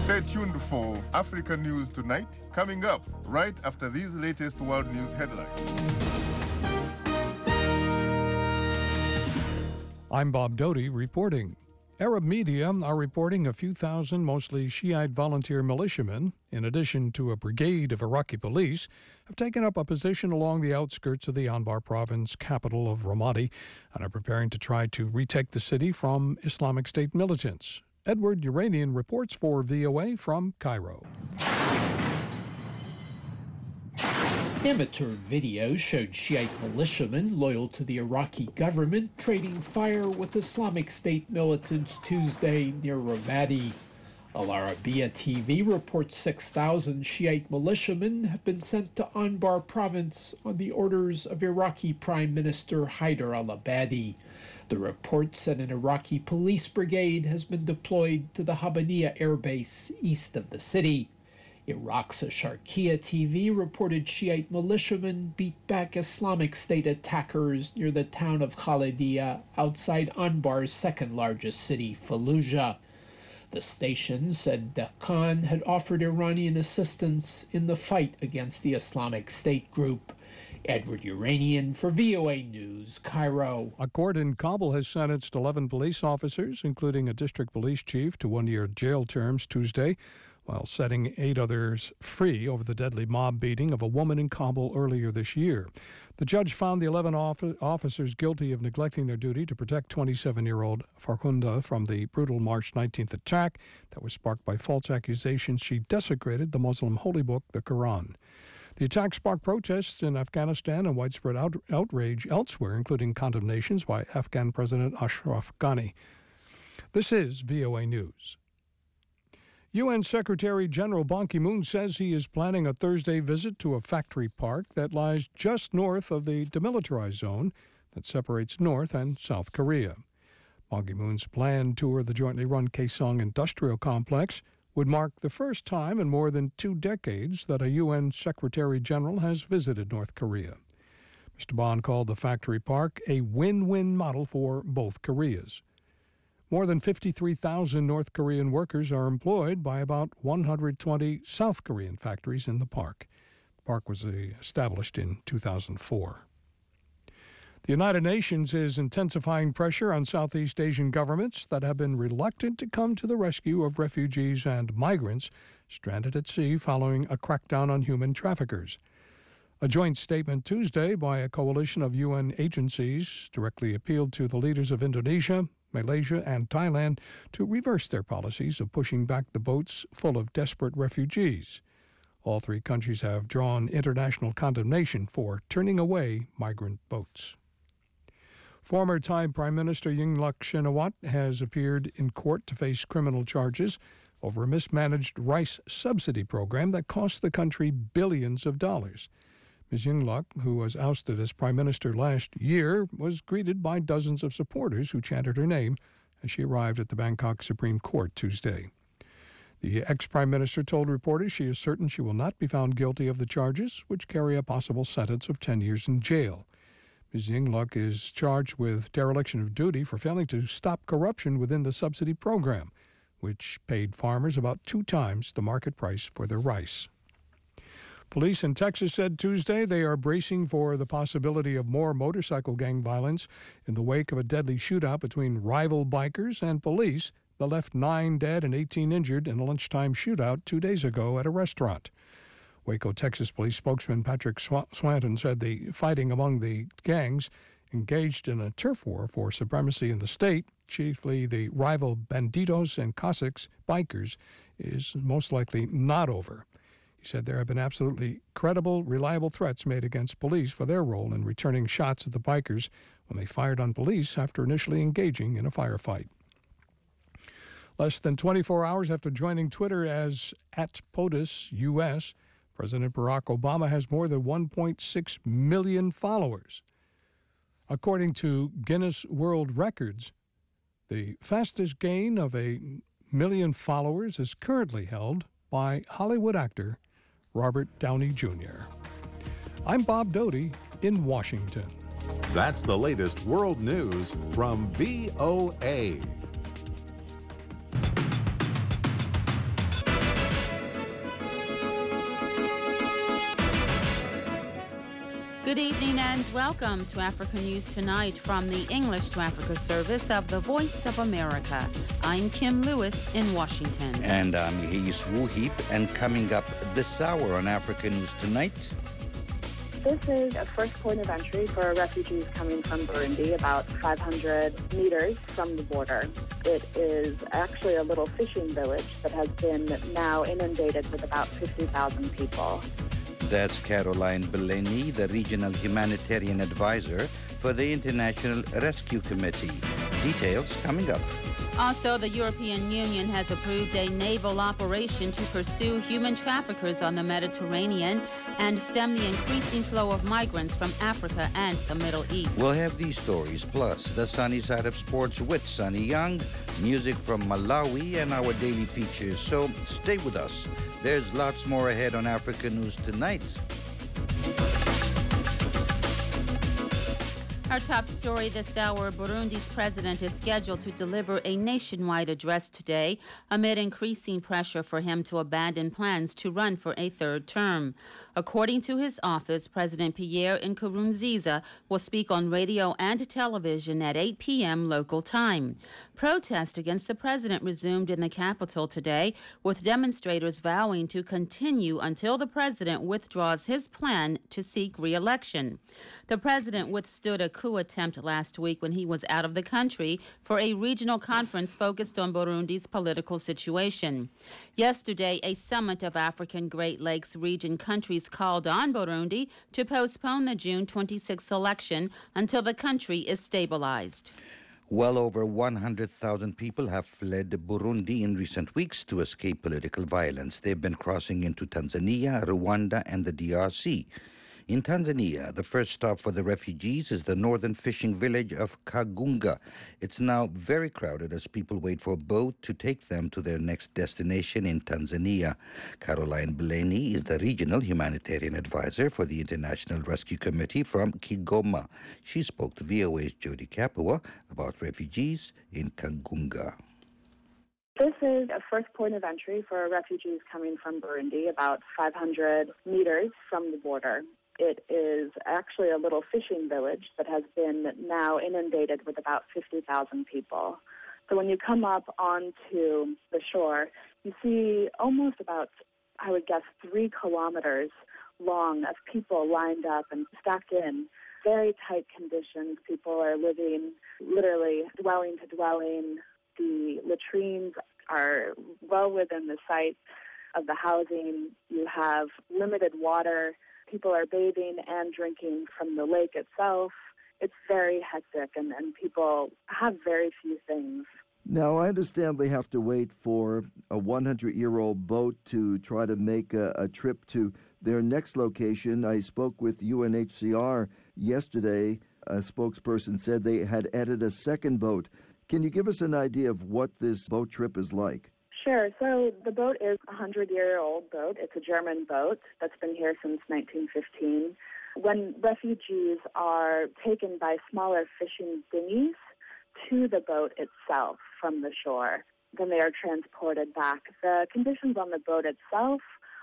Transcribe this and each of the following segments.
Stay tuned for Africa News Tonight, coming up right after these latest world news headlines. I'm Bob Doty reporting. Arab media are reporting a few thousand, mostly Shiite volunteer militiamen, in addition to a brigade of Iraqi police, have taken up a position along the outskirts of the Anbar province capital of Ramadi and are preparing to try to retake the city from Islamic State militants. Edward Uranian reports for VOA from Cairo. Amateur videos showed Shiite militiamen loyal to the Iraqi government trading fire with Islamic State militants Tuesday near Ramadi. Al Arabiya TV reports 6,000 Shiite militiamen have been sent to Anbar province on the orders of Iraqi Prime Minister Haider al-Abadi. The report said an Iraqi police brigade has been deployed to the Habaniya air base east of the city. Iraq's Sharqiya TV reported Shiite militiamen beat back Islamic State attackers near the town of Khalidiyya outside Anbar's second largest city, Fallujah. The station said Deccan had offered Iranian assistance in the fight against the Islamic State group. Edward Uranian for VOA News, Cairo. A court in Kabul has sentenced 11 police officers, including a district police chief, to one-year jail terms Tuesday, while setting 8 others free over the deadly mob beating of a woman in Kabul earlier this year. The judge found the 11 officers guilty of neglecting their duty to protect 27-year-old Farkhunda from the brutal March 19th attack that was sparked by false accusations she desecrated the Muslim holy book, the Quran. The attack sparked protests in Afghanistan and widespread outrage elsewhere, including condemnations by Afghan President Ashraf Ghani. This is VOA News. UN Secretary General Ban Ki-moon says he is planning a Thursday visit to a factory park that lies just north of the demilitarized zone that separates North and South Korea. Ban Ki-moon's planned tour of the jointly run Kaesong Industrial Complex would mark the first time in more than 2 decades that a UN Secretary General has visited North Korea. Mr. Ban called the factory park a win-win model for both Koreas. More than 53,000 North Korean workers are employed by about 120 South Korean factories in the park. The park was established in 2004. The United Nations is intensifying pressure on Southeast Asian governments that have been reluctant to come to the rescue of refugees and migrants stranded at sea following a crackdown on human traffickers. A joint statement Tuesday by a coalition of UN agencies directly appealed to the leaders of Indonesia, Malaysia, and Thailand to reverse their policies of pushing back the boats full of desperate refugees. All 3 countries have drawn international condemnation for turning away migrant boats. Former Thai Prime Minister Yingluck Shinawatra has appeared in court to face criminal charges over a mismanaged rice subsidy program that cost the country billions of dollars. Ms. Yingluck, who was ousted as Prime Minister last year, was greeted by dozens of supporters who chanted her name as she arrived at the Bangkok Supreme Court Tuesday. The ex-Prime Minister told reporters she is certain she will not be found guilty of the charges, which carry a possible sentence of 10 years in jail. Ms. Yingluck is charged with dereliction of duty for failing to stop corruption within the subsidy program, which paid farmers about 2 times the market price for their rice. Police in Texas said Tuesday they are bracing for the possibility of more motorcycle gang violence in the wake of a deadly shootout between rival bikers and police that left 9 dead and 18 injured in a lunchtime shootout 2 days ago at a restaurant. Waco, Texas Police spokesman Patrick Swanton said the fighting among the gangs engaged in a turf war for supremacy in the state, chiefly the rival Banditos and Cossacks bikers, is most likely not over. He said there have been absolutely credible, reliable threats made against police for their role in returning shots at the bikers when they fired on police after initially engaging in a firefight. Less than 24 hours after joining Twitter as @POTUS US, President Barack Obama has more than 1.6 million followers. According to Guinness World Records, the fastest gain of 1 million followers is currently held by Hollywood actor Robert Downey Jr. I'm Bob Doty in Washington. That's the latest world news from VOA. Good evening and welcome to Africa News Tonight from the English to Africa service of the Voice of America. I'm Kim Lewis in Washington. And I'm Yehis Wuhib, and coming up this hour on Africa News Tonight. This is a first point of entry for refugees coming from Burundi, about 500 meters from the border. It is actually a little fishing village that has been now inundated with about 50,000 people. That's Caroline Bellany, the Regional Humanitarian Advisor for the International Rescue Committee. Details coming up. Also, the European Union has approved a naval operation to pursue human traffickers on the Mediterranean and stem the increasing flow of migrants from Africa and the Middle East. We'll have these stories, plus the sunny side of sports with Sunny Young, music from Malawi, and our daily features. So stay with us. There's lots more ahead on Africa News Tonight. Our top story this hour, Burundi's president is scheduled to deliver a nationwide address today amid increasing pressure for him to abandon plans to run for a third term. According to his office, President Pierre Nkurunziza will speak on radio and television at 8 p.m. local time. Protest against the president resumed in the capital today, with demonstrators vowing to continue until the president withdraws his plan to seek re-election. The president withstood a coup attempt last week when he was out of the country for a regional conference focused on Burundi's political situation. Yesterday, a summit of African Great Lakes region countries called on Burundi to postpone the June 26th election until the country is stabilized. Well over 100,000 people have fled Burundi in recent weeks to escape political violence. They've been crossing into Tanzania, Rwanda, and the DRC. In Tanzania, the first stop for the refugees is the northern fishing village of Kagunga. It's now very crowded as people wait for a boat to take them to their next destination in Tanzania. Caroline Bellany is the Regional Humanitarian Advisor for the International Rescue Committee from Kigoma. She spoke to VOA's Jody Kapua about refugees in Kagunga. This is a first point of entry for refugees coming from Burundi, about 500 meters from the border. It is actually a little fishing village that has been now inundated with about 50,000 people. So when you come up onto the shore, you see almost about, I would guess, 3 kilometers long of people lined up and stacked in. Very tight conditions. People are living literally dwelling to dwelling. The latrines are well within the site of the housing. You have limited water. People are bathing and drinking from the lake itself. It's very hectic, and people have very few things. Now, I understand they have to wait for a 100-year-old boat to try to make a trip to their next location. I spoke with UNHCR yesterday. A spokesperson said they had added a second boat. Can you give us an idea of what this boat trip is like? Sure. So the boat is a 100-year-old boat. It's a German boat that's been here since 1915. When refugees are taken by smaller fishing dinghies to the boat itself from the shore, then they are transported back. The conditions on the boat itself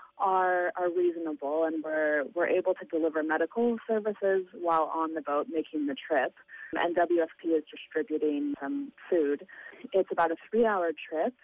are reasonable, and we're able to deliver medical services while on the boat making the trip. And WFP is distributing some food. It's about a 3-hour trip.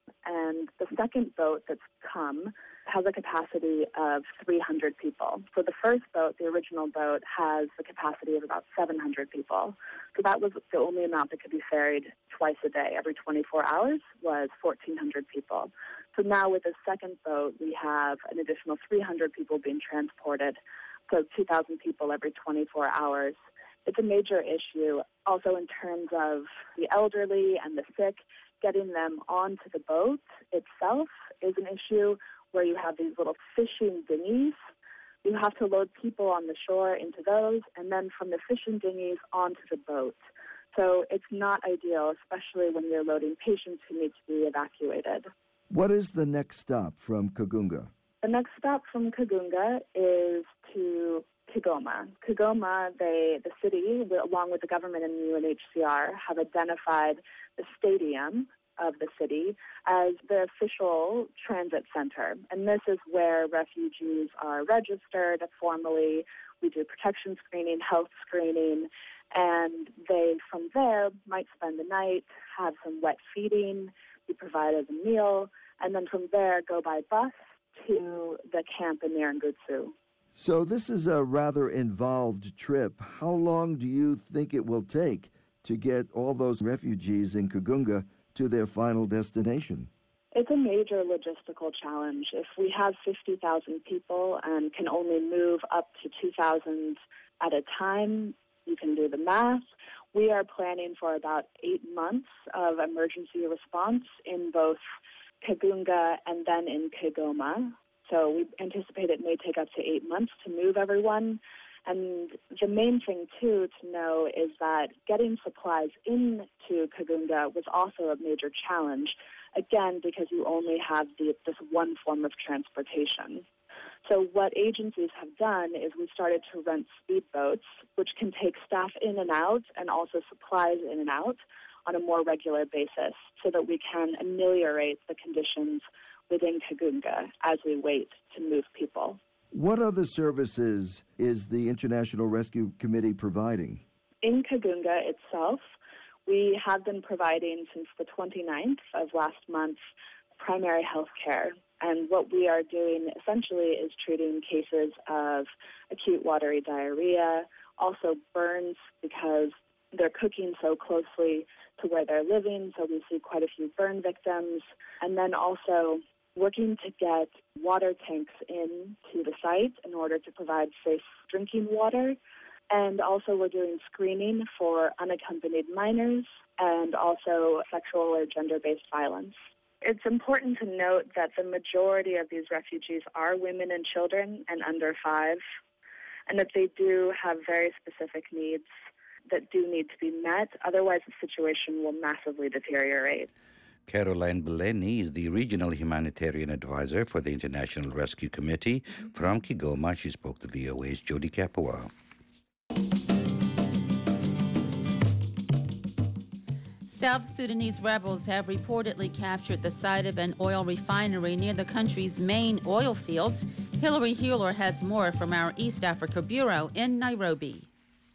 And the second boat that's come has a capacity of 300 people. So the first boat, the original boat, has the capacity of about 700 people. So that was the only amount that could be ferried twice a day. Every 24 hours was 1,400 people. So now with the second boat, we have an additional 300 people being transported. So 2,000 people every 24 hours. It's a major issue also in terms of the elderly and the sick. Getting them onto the boat itself is an issue where you have these little fishing dinghies. You have to load people on the shore into those, and then from the fishing dinghies onto the boat. So it's not ideal, especially when you're loading patients who need to be evacuated. What is the next stop from Kagunga? The next stop from Kagunga is to Kigoma. Kigoma, the city, along with the government and UNHCR, have identified the stadium of the city as the official transit center. And this is where refugees are registered formally. We do protection screening, health screening, and they, from there, might spend the night, have some wet feeding, be provided a meal, and then from there go by bus to the camp in Nyarugusu. So this is a rather involved trip. How long do you think it will take to get all those refugees in Kagunga to their final destination? It's a major logistical challenge. If we have 50,000 people and can only move up to 2,000 at a time, you can do the math. We are planning for about 8 months of emergency response in both Kagunga and then in Kigoma. So we anticipate it may take up to 8 months to move everyone. And the main thing, too, to know is that getting supplies into Kagunga was also a major challenge, again, because you only have this one form of transportation. So what agencies have done is we started to rent speedboats, which can take staff in and out and also supplies in and out on a more regular basis so that we can ameliorate the conditions within Kagunga as we wait to move people. What other services is the International Rescue Committee providing? In Kagunga itself, we have been providing since the 29th of last month primary health care. And what we are doing essentially is treating cases of acute watery diarrhea, also burns because they're cooking so closely to where they're living, so we see quite a few burn victims. And then also working to get water tanks into the site in order to provide safe drinking water. And also we're doing screening for unaccompanied minors and also sexual or gender-based violence. It's important to note that the majority of these refugees are women and children and under 5, and that they do have very specific needs that do need to be met. Otherwise, the situation will massively deteriorate. Caroline Belleni is the Regional Humanitarian Advisor for the International Rescue Committee. From Kigoma, she spoke to VOA's Jody Kapua. South Sudanese rebels have reportedly captured the site of an oil refinery near the country's main oil fields. Hillary Hewler has more from our East Africa Bureau in Nairobi.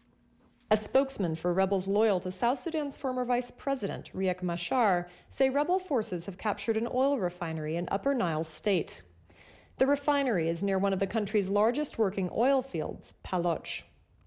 A spokesman for rebels loyal to South Sudan's former vice president, Riek Machar, say rebel forces have captured an oil refinery in Upper Nile State. The refinery is near one of the country's largest working oil fields, Paloch.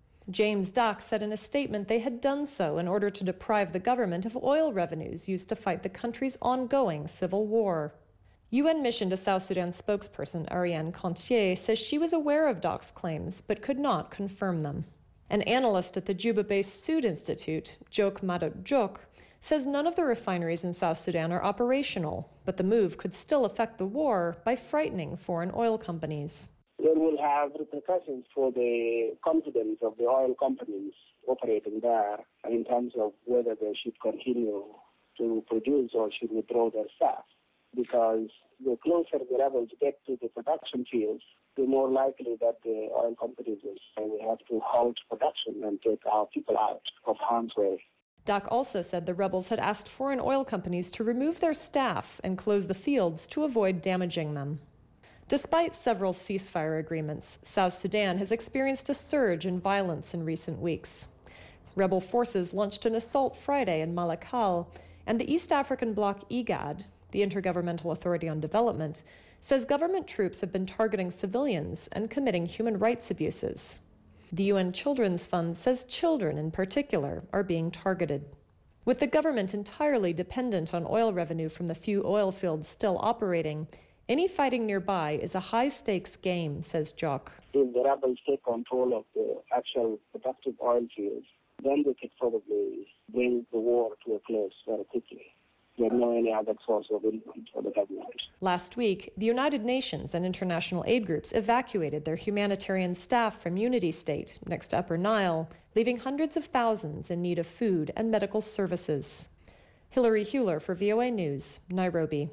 James Dock said in a statement they had done so in order to deprive the government of oil revenues used to fight the country's ongoing civil war. UN Mission to South Sudan spokesperson Ariane Contier says she was aware of Dock's claims but could not confirm them. An analyst at the Juba-based Sud Institute, Jok Madot Jok, says none of the refineries in South Sudan are operational, but the move could still affect the war by frightening foreign oil companies. It will have repercussions for the confidence of the oil companies operating there in terms of whether they should continue to produce or should withdraw their staff. Because the closer the rebels get to the production fields, the more likely that the oil companies will say we have to halt production and take our people out of harm's way. Dock also said the rebels had asked foreign oil companies to remove their staff and close the fields to avoid damaging them. Despite several ceasefire agreements, South Sudan has experienced a surge in violence in recent weeks. Rebel forces launched an assault Friday in Malakal, and the East African bloc IGAD, the Intergovernmental Authority on Development, says government troops have been targeting civilians and committing human rights abuses. The UN Children's Fund says children in particular are being targeted. With the government entirely dependent on oil revenue from the few oil fields still operating, any fighting nearby is a high-stakes game, says Jock. If the rebels take control of the actual productive oil fields, then they could probably bring the war to a close very quickly. There's no any other source of income for the government. Last week, the United Nations and international aid groups evacuated their humanitarian staff from Unity State, next to Upper Nile, leaving hundreds of thousands in need of food and medical services. Hillary Hewler for VOA News, Nairobi.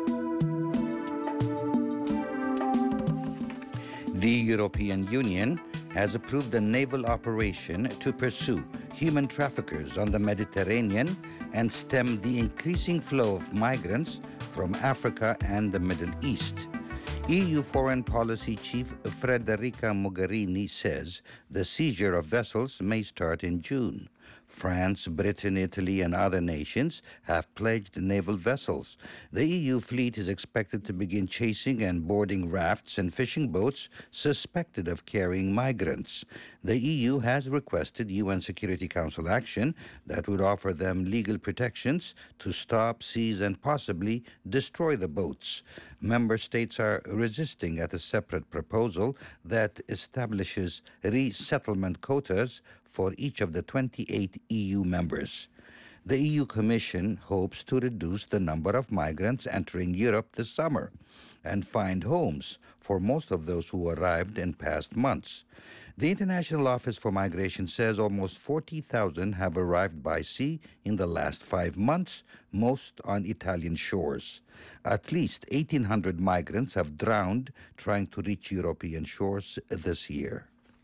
The European Union has approved a naval operation to pursue human traffickers on the Mediterranean and stem the increasing flow of migrants from Africa and the Middle East. EU Foreign Policy Chief Federica Mogherini says the seizure of vessels may start in June. France, Britain, Italy, and other nations have pledged naval vessels. The EU fleet is expected to begin chasing and boarding rafts and fishing boats suspected of carrying migrants. The EU has requested UN Security Council action that would offer them legal protections to stop, seize, and possibly destroy the boats. Member states are resisting at a separate proposal that establishes resettlement quotas for each of the 28 EU members. The EU Commission hopes to reduce the number of migrants entering Europe this summer and find homes for most of those who arrived in past months. The International Office for Migration says almost 40,000 have arrived by sea in the last 5 months, most on Italian shores. At least 1,800 migrants have drowned trying to reach European shores this year.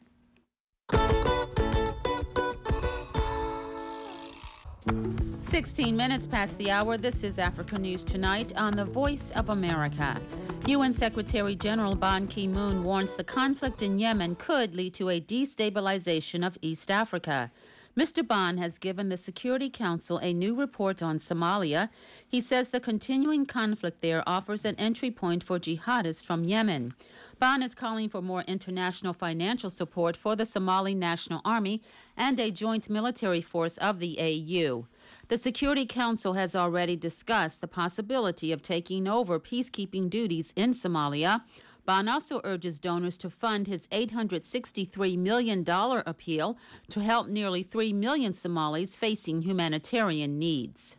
16 minutes past the hour. This is Africa News Tonight on the Voice of America. UN Secretary General Ban Ki-moon warns the conflict in Yemen could lead to a destabilization of East Africa. Mr. Ban has given the Security Council a new report on Somalia. He says the continuing conflict there offers an entry point for jihadists from Yemen. Ban is calling for more international financial support for the Somali National Army and a joint military force of the AU. The Security Council has already discussed the possibility of taking over peacekeeping duties in Somalia. Ban also urges donors to fund his $863 million appeal to help nearly 3 million Somalis facing humanitarian needs.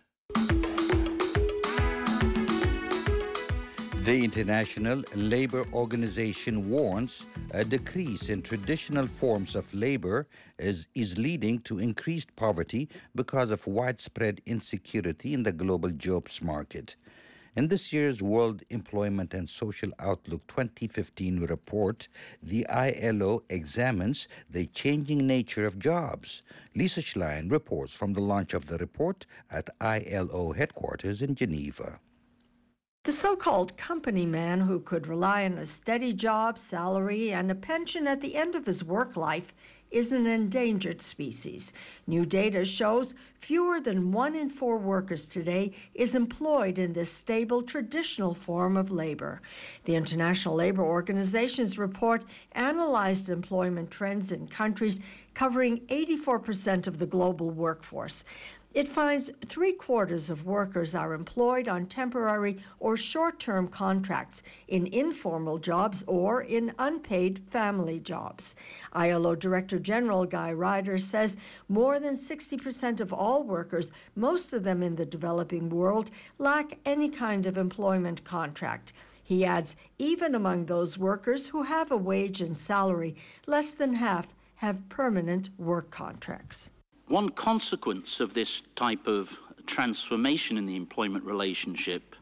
The International Labour Organization warns a decrease in traditional forms of labor is leading to increased poverty because of widespread insecurity in the global jobs market. In this year's World Employment and Social Outlook 2015 report, the ILO examines the changing nature of jobs. Lisa Schlein reports from the launch of the report at ILO headquarters in Geneva. The so-called company man who could rely on a steady job, salary, and a pension at the end of his work life is an endangered species. New data shows fewer than 1 in 4 workers today is employed in this stable, traditional form of labor. The International Labour Organization's report analyzed employment trends in countries covering 84% of the global workforce. It finds 3/4 of workers are employed on temporary or short-term contracts in informal jobs or in unpaid family jobs. ILO Director General Guy Ryder says more than 60% of all workers, most of them in the developing world, lack any kind of employment contract. He adds, even among those workers who have a wage and salary, less than half have permanent work contracts. One consequence of this type of transformation in the employment relationship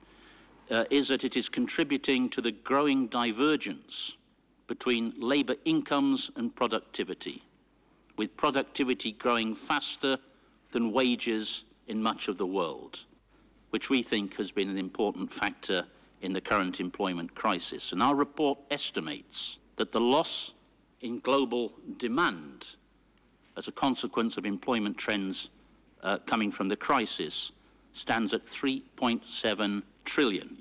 is that it is contributing to the growing divergence between labour incomes and productivity, with productivity growing faster than wages in much of the world, which we think has been an important factor in the current employment crisis. And our report estimates that the loss in global demand as a consequence of employment trends coming from the crisis stands at $3.7 trillion.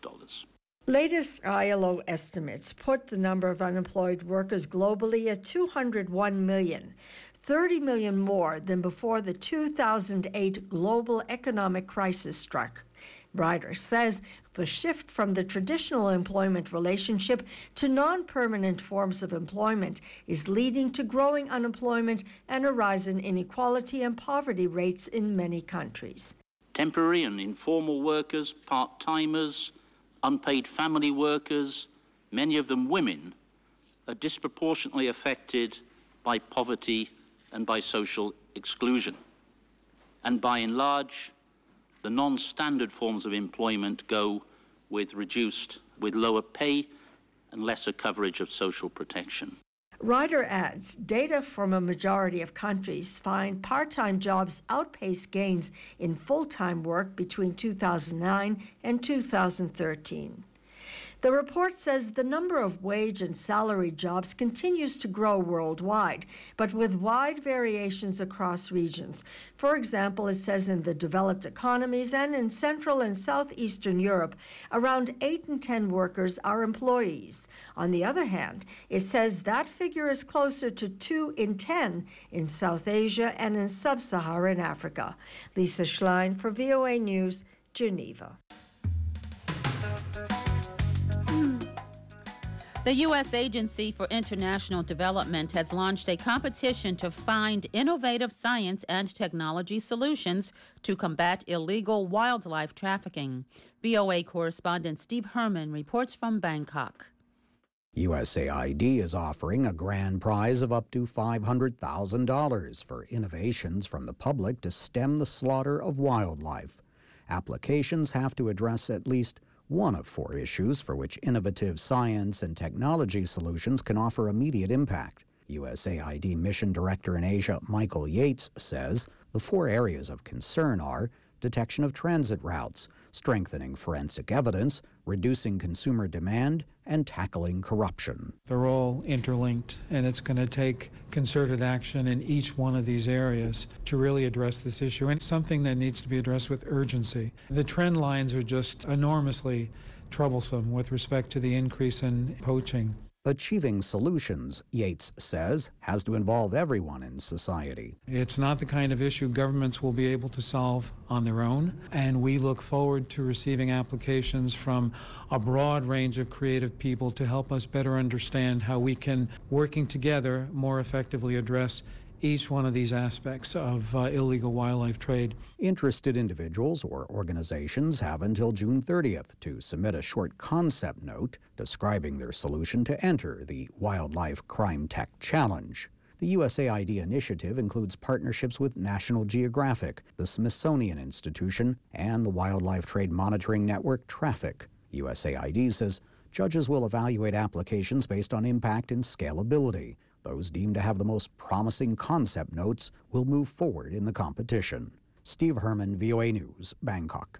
Latest ILO estimates put the number of unemployed workers globally at 201 million, 30 million more than before the 2008 global economic crisis struck. Ryder says the shift from the traditional employment relationship to non-permanent forms of employment is leading to growing unemployment and a rise in inequality and poverty rates in many countries. Temporary and informal workers, part-timers, unpaid family workers, many of them women, are disproportionately affected by poverty and by social exclusion. And by and large, the non-standard forms of employment go with lower pay and lesser coverage of social protection. Ryder adds, data from a majority of countries find part-time jobs outpace gains in full-time work between 2009 and 2013. The report says the number of wage and salary jobs continues to grow worldwide, but with wide variations across regions. For example, it says in the developed economies and in Central and Southeastern Europe, around 8 in 10 workers are employees. On the other hand, it says that figure is closer to 2 in 10 in South Asia and in sub-Saharan Africa. Lisa Schlein for VOA News, Geneva. The U.S. Agency for International Development has launched a competition to find innovative science and technology solutions to combat illegal wildlife trafficking. VOA correspondent Steve Herman reports from Bangkok. USAID is offering a grand prize of up to $500,000 for innovations from the public to stem the slaughter of wildlife. Applications have to address at least one of 4 issues for which innovative science and technology solutions can offer immediate impact. USAID Mission Director in Asia, Michael Yates, says the 4 areas of concern are detection of transit routes, strengthening forensic evidence, reducing consumer demand, and tackling corruption. They're all interlinked, and it's going to take concerted action in each one of these areas to really address this issue, and it's something that needs to be addressed with urgency. The trend lines are just enormously troublesome with respect to the increase in poaching. Achieving solutions, Yates says, has to involve everyone in society. It's not the kind of issue governments will be able to solve on their own, and we look forward to receiving applications from a broad range of creative people to help us better understand how we can, working together, more effectively address each one of these aspects of illegal wildlife trade. Interested individuals or organizations have until June 30th to submit a short concept note describing their solution to enter the Wildlife Crime Tech Challenge. The USAID initiative includes partnerships with National Geographic, the Smithsonian Institution, and the Wildlife Trade Monitoring Network, Traffic. USAID says judges will evaluate applications based on impact and scalability. Those deemed to have the most promising concept notes will move forward in the competition. Steve Herman, VOA News, Bangkok.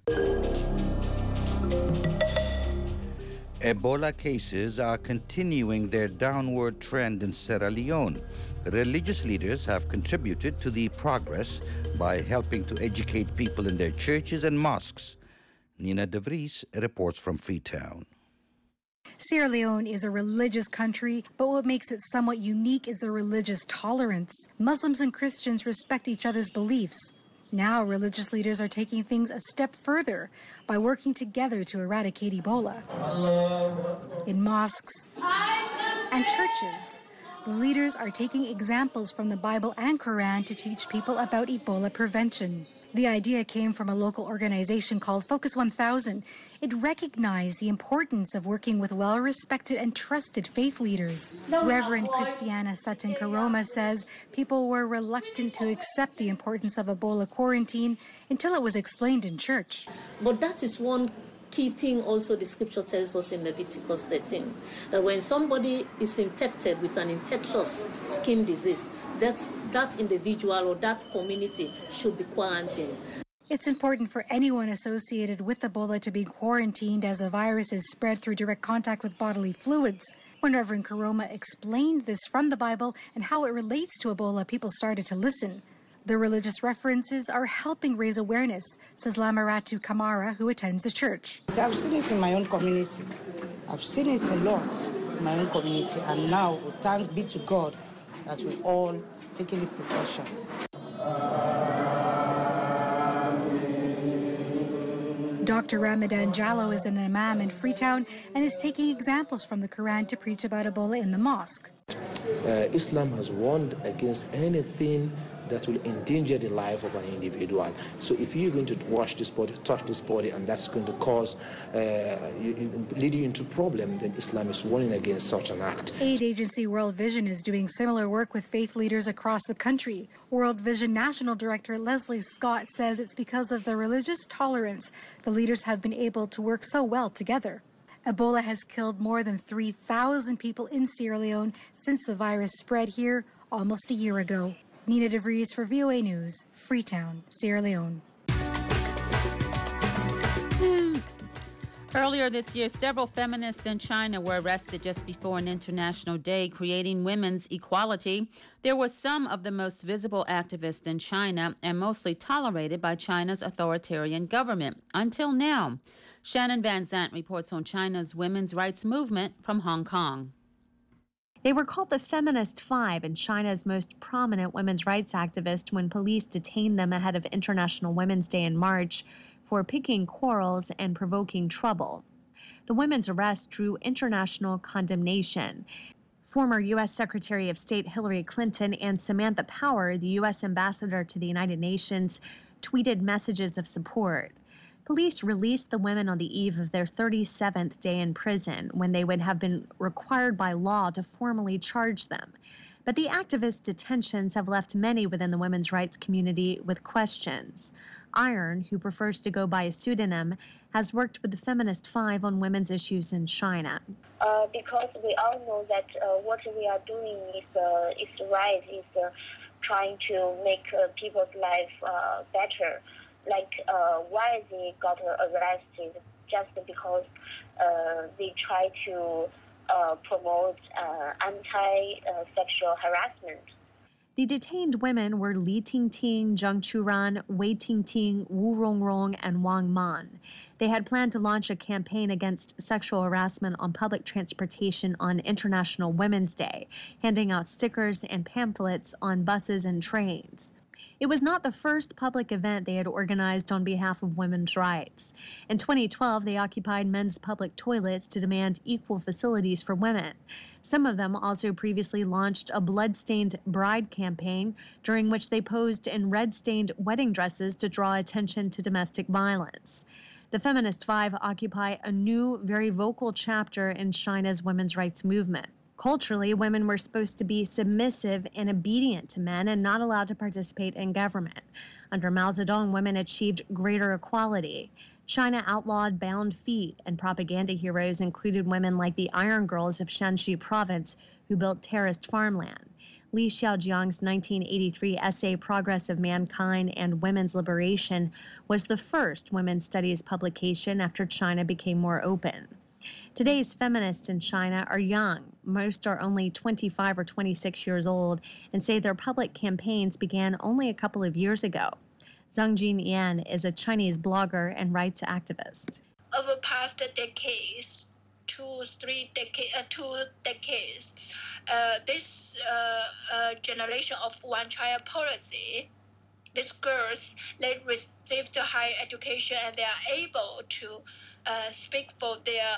Ebola cases are continuing their downward trend in Sierra Leone. Religious leaders have contributed to the progress by helping to educate people in their churches and mosques. Nina De Vries reports from Freetown. Sierra Leone is a religious country, but what makes it somewhat unique is the religious tolerance. Muslims and Christians respect each other's beliefs. Now, religious leaders are taking things a step further by working together to eradicate Ebola. In mosques and churches, the leaders are taking examples from the Bible and Quran to teach people about Ebola prevention. The idea came from a local organization called Focus 1000. It recognized the importance of working with well-respected and trusted faith leaders. Reverend Christiana Sutton Karoma says people were reluctant to accept the importance of Ebola quarantine until it was explained in church. But that is one key thing also the scripture tells us in Leviticus 13, that when somebody is infected with an infectious skin disease, that individual or that community should be quarantined. It's important for anyone associated with Ebola to be quarantined as the virus is spread through direct contact with bodily fluids. When Reverend Karoma explained this from the Bible and how it relates to Ebola, people started to listen. The religious references are helping raise awareness, says Lamaratu Kamara, who attends the church. I've seen it in my own community. I've seen it a lot in my own community. And now, thanks be to God that we're all taking the precaution. Dr. Ramadan Jallo is an imam in Freetown and is taking examples from the Quran to preach about Ebola in the mosque. Islam has warned against anything that will endanger the life of an individual. So if you're going to wash this body, touch this body, and that's going to cause, lead you into problem, then Islam is warning against such an act. Aid agency World Vision is doing similar work with faith leaders across the country. World Vision National Director Leslie Scott says it's because of the religious tolerance the leaders have been able to work so well together. Ebola has killed more than 3,000 people in Sierra Leone since the virus spread here almost a year ago. Nina DeVries for VOA News, Freetown, Sierra Leone. Earlier this year, several feminists in China were arrested just before an international day creating women's equality. There were some of the most visible activists in China and mostly tolerated by China's authoritarian government. Until now. Shannon Van Zandt reports on China's women's rights movement from Hong Kong. They were called the Feminist Five and China's most prominent women's rights activists when police detained them ahead of International Women's Day in March for picking quarrels and provoking trouble. The women's arrest drew international condemnation. Former U.S. Secretary of State Hillary Clinton and Samantha Power, the U.S. ambassador to the United Nations, tweeted messages of support. Police released the women on the eve of their 37th day in prison, when they would have been required by law to formally charge them. But the activists' detentions have left many within the women's rights community with questions. Iron, who prefers to go by a pseudonym, has worked with the Feminist Five on women's issues in China. Because we all know that what we are doing is right, is trying to make people's life better. Like why they got arrested just because they try to promote anti-sexual harassment. The detained women were Li Tingting, Zheng Churan, Wei Tingting, Wu Rongrong, and Wang Man. They had planned to launch a campaign against sexual harassment on public transportation on International Women's Day, handing out stickers and pamphlets on buses and trains. It was not the first public event they had organized on behalf of women's rights. In 2012, they occupied men's public toilets to demand equal facilities for women. Some of them also previously launched a blood-stained bride campaign, during which they posed in red-stained wedding dresses to draw attention to domestic violence. The Feminist Five occupy a new, very vocal chapter in China's women's rights movement. Culturally, women were supposed to be submissive and obedient to men and not allowed to participate in government. Under Mao Zedong, women achieved greater equality. China outlawed bound feet, and propaganda heroes included women like the Iron Girls of Shanxi province, who built terraced farmland. Li Xiaojiang's 1983 essay, Progress of Mankind and Women's Liberation, was the first women's studies publication after China became more open. Today's feminists in China are young. Most are only 25 or 26 years old and say their public campaigns began only a couple of years ago. Zhang Jinyan is a Chinese blogger and rights activist. Over past decades, two decades, this generation of one-child policy, these girls, they received higher education and they are able to speak for their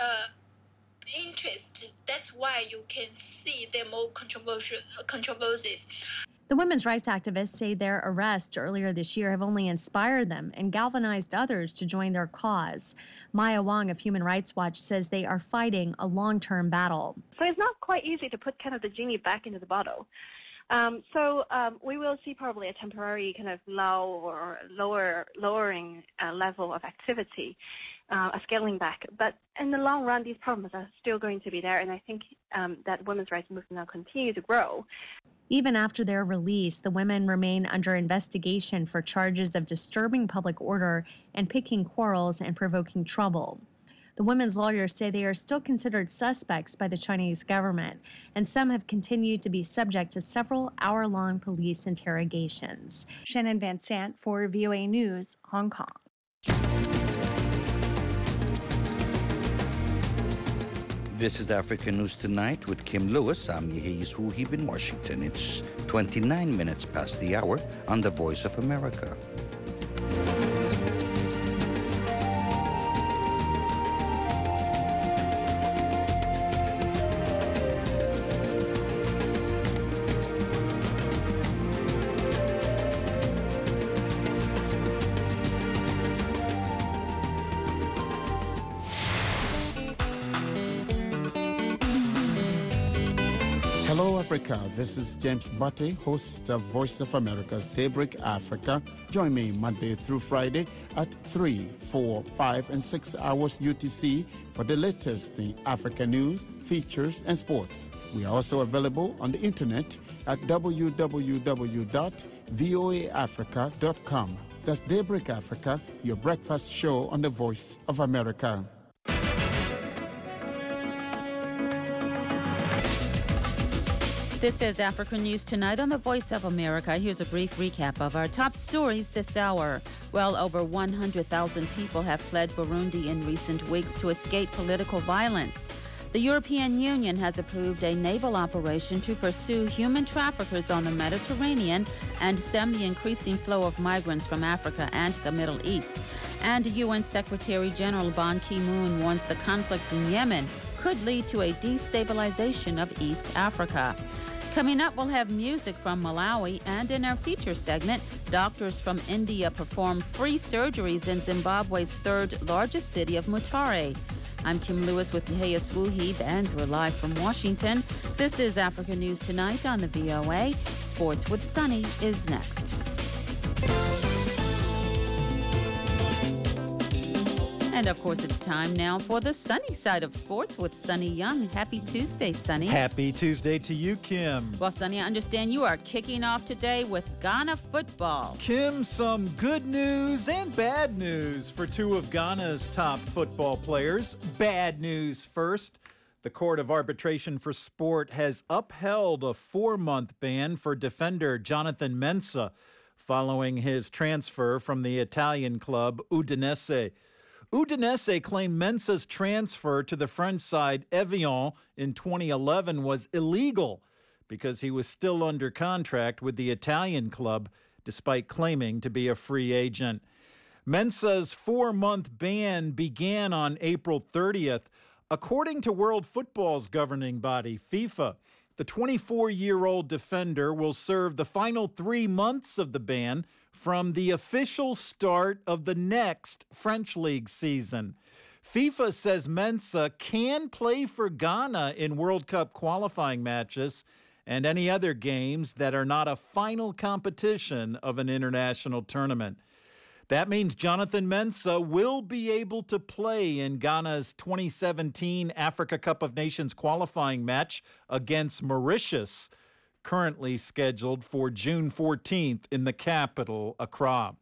interest. That's why you can see the more controversies. The women's rights activists say their arrests earlier this year have only inspired them and galvanized others to join their cause. Maya Wang of Human Rights Watch says they are fighting a long-term battle. So it's not quite easy to put kind of the genie back into the bottle. We will see probably a temporary kind of low or lowering level of activity, a scaling back. But in the long run, these problems are still going to be there, and I think that women's rights movement will continue to grow. Even after their release, the women remain under investigation for charges of disturbing public order and picking quarrels and provoking trouble. The women's lawyers say they are still considered suspects by the Chinese government, and some have continued to be subject to several hour-long police interrogations. Shannon Van Sant for VOA News, Hong Kong. This is Africa News Tonight with Kim Lewis. I'm Yehis Wuhib in Washington. It's 29 minutes past the hour on The Voice of America. Hello, Africa. This is James Butte, host of Voice of America's Daybreak Africa. Join me Monday through Friday at 3, 4, 5, and 6 hours UTC for the latest in Africa news, features, and sports. We are also available on the internet at www.voaafrica.com. That's Daybreak Africa, your breakfast show on the Voice of America. This is Africa News Tonight on the Voice of America. Here's a brief recap of our top stories this hour. Well over 100,000 people have fled Burundi in recent weeks to escape political violence. The European Union has approved a naval operation to pursue human traffickers on the Mediterranean and stem the increasing flow of migrants from Africa and the Middle East. And UN Secretary General Ban Ki-moon warns the conflict in Yemen could lead to a destabilization of East Africa. Coming up, we'll have music from Malawi, and in our feature segment, doctors from India perform free surgeries in Zimbabwe's third largest city of Mutare. I'm Kim Lewis with Yehia Swuhib, and we're live from Washington. This is Africa News Tonight on the VOA. Sports with Sunny is next. And of course, it's time now for the sunny side of sports with Sunny Young. Happy Tuesday, Sunny. Happy Tuesday to you, Kim. Well, Sunny, I understand you are kicking off today with Ghana football. Kim, some good news and bad news for two of Ghana's top football players. Bad news first. The Court of Arbitration for Sport has upheld a 4-month ban for defender Jonathan Mensah following his transfer from the Italian club Udinese. Udinese claimed Mensah's transfer to the French side Evian in 2011 was illegal because he was still under contract with the Italian club despite claiming to be a free agent. Mensah's 4-month ban began on April 30th. According to World Football's governing body, FIFA, the 24-year-old defender will serve the final 3 months of the ban from the official start of the next French League season. FIFA says Mensah can play for Ghana in World Cup qualifying matches and any other games that are not a final competition of an international tournament. That means Jonathan Mensah will be able to play in Ghana's 2017 Africa Cup of Nations qualifying match against Mauritius, currently scheduled for June 14th in the capital, Accra.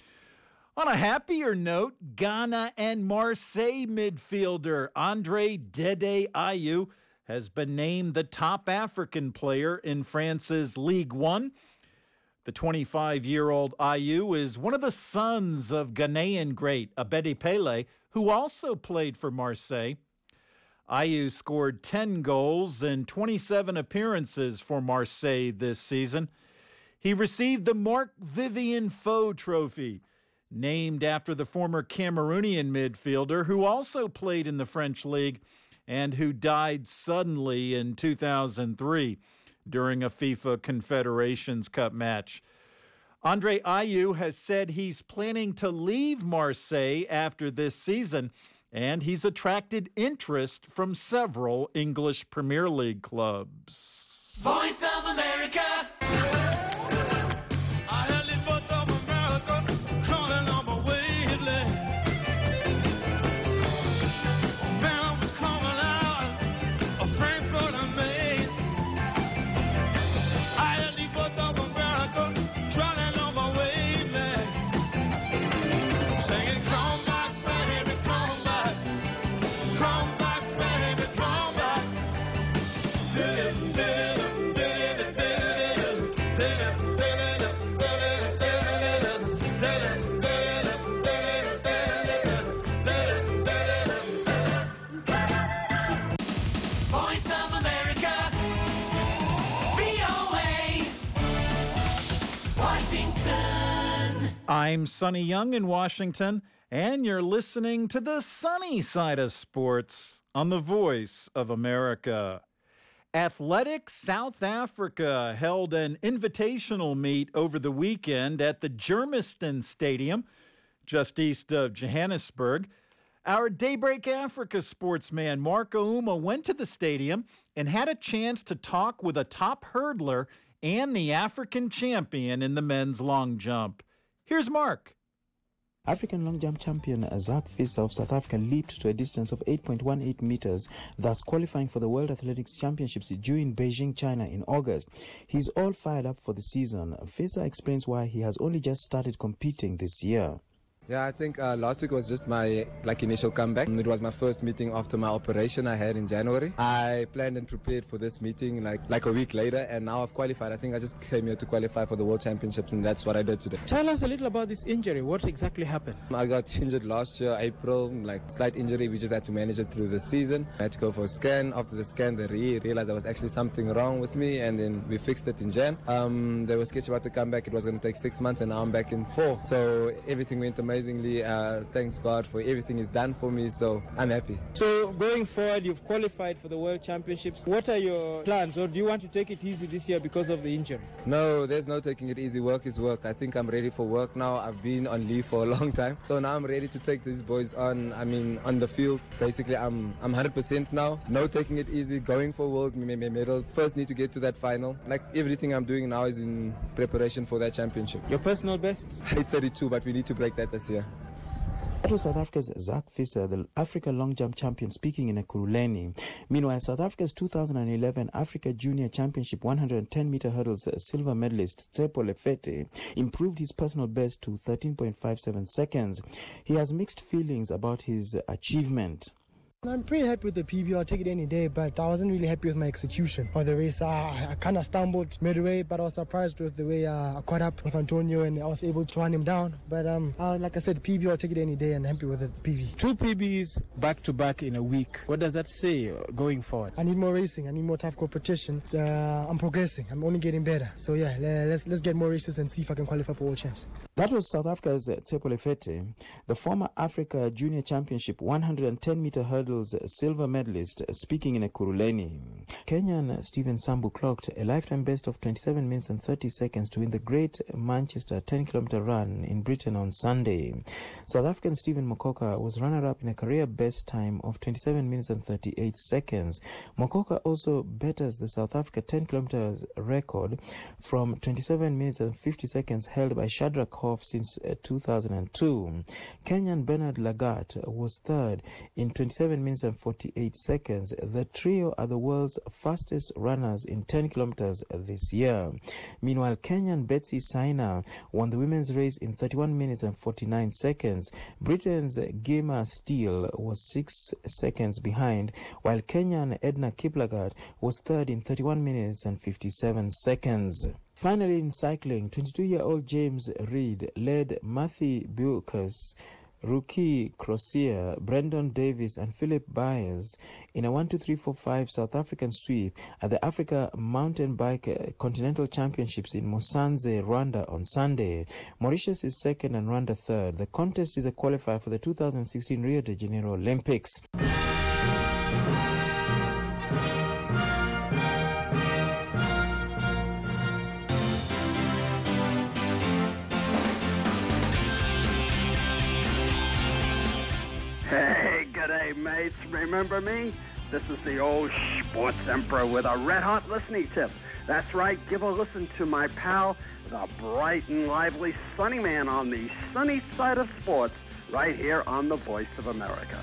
On a happier note, Ghana and Marseille midfielder Andre Dede Ayew has been named the top African player in France's Ligue 1. The 25-year-old Ayew is one of the sons of Ghanaian great Abedi Pele, who also played for Marseille. Ayew scored 10 goals in 27 appearances for Marseille this season. He received the Marc-Vivien Foe Trophy, named after the former Cameroonian midfielder who also played in the French League and who died suddenly in 2003 during a FIFA Confederations Cup match. Andre Ayew has said he's planning to leave Marseille after this season, and he's attracted interest from several English Premier League clubs. Voice of America. I'm Sunny Young in Washington, and you're listening to the sunny side of sports on the Voice of America. Athletics South Africa held an invitational meet over the weekend at the Germiston Stadium, just east of Johannesburg. Our Daybreak Africa sportsman, Mark Ouma, went to the stadium and had a chance to talk with a top hurdler and the African champion in the men's long jump. Here's Mark. African long jump champion Zak Visser of South Africa leaped to a distance of 8.18 meters, thus qualifying for the World Athletics Championships due in Beijing, China in August. He's all fired up for the season. Visser explains why he has only just started competing this year. Yeah, I think last week was just my initial comeback. It was my first meeting after my operation I had in January. I planned and prepared for this meeting like a week later, and now I've qualified. I think I just came here to qualify for the World Championships, and that's what I did today. Tell us a little about this injury. What exactly happened? I got injured last year, April, slight injury. We just had to manage it through the season. I had to go for a scan. After the scan, they realized there was actually something wrong with me, and then we fixed it in Jan. They were sketchy about the comeback. It was going to take 6 months, and now I'm back in 4. So everything went amazingly. Thanks God for everything he's done for me, so I'm happy. So going forward, you've qualified for the World Championships. What are your plans, or do you want to take it easy this year because of the injury? No, there's no taking it easy. Work is work. I think I'm ready for work now. I've been on leave for a long time, so now I'm ready to take these boys on. On the field. Basically, I'm 100% now. No taking it easy. Going for world medal. First need to get to that final. Everything I'm doing now is in preparation for that championship. Your personal best? 8:32, but we need to break that this year. That was South Africa's Zak Visser, the Africa long jump champion, speaking in Ekurhuleni. Meanwhile, South Africa's 2011 Africa Junior Championship 110-meter hurdles silver medalist Tsepo Lefete improved his personal best to 13.57 seconds. He has mixed feelings about his achievement. I'm pretty happy with the PB. I'll take it any day, but I wasn't really happy with my execution of the race. I kind of stumbled midway, but I was surprised with the way I caught up with Antonio and I was able to run him down. But like I said, PB, I'll take it any day and happy with the PB. 2 PBs back-to-back in a week. What does that say going forward? I need more racing. I need more tough competition. I'm progressing. I'm only getting better. So yeah, let's get more races and see if I can qualify for World Champs. That was South Africa's Tsepo Lefete, the former Africa Junior Championship 110-meter hurdles silver medalist, speaking in Ekurhuleni. Kenyan Stephen Sambu clocked a lifetime best of 27 minutes and 30 seconds to win the Great Manchester 10-kilometer run in Britain on Sunday. South African Stephen Mokoka was runner-up in a career best time of 27 minutes and 38 seconds. Mokoka also betters the South Africa 10-kilometer record from 27 minutes and 50 seconds held by Shadrach Hoff since 2002. Kenyan Bernard Lagat was third in 27 minutes and 48 seconds. The trio are the world's fastest runners in 10 kilometers this year. Meanwhile, Kenyan Betsy Saina won the women's race in 31 minutes and 49 seconds. Britain's Gemma Steele was 6 seconds behind, while Kenyan Edna Kiplagat was third in 31 minutes and 57 seconds. Finally, in cycling, 22-year-old James Reed led Matthew Bucas, Ruki Crozier, Brendan Davis and Philip Byers in a 1-2-3-4-5 South African sweep at the Africa Mountain Bike Continental Championships in Musanze, Rwanda on Sunday. Mauritius is second and Rwanda third. The contest is a qualifier for the 2016 Rio de Janeiro Olympics. Hey, g'day mates. Remember me? This is the old sports emperor with a red-hot listening tip. That's right, give a listen to my pal, the bright and lively Sunny Man on the sunny side of sports, right here on the Voice of America.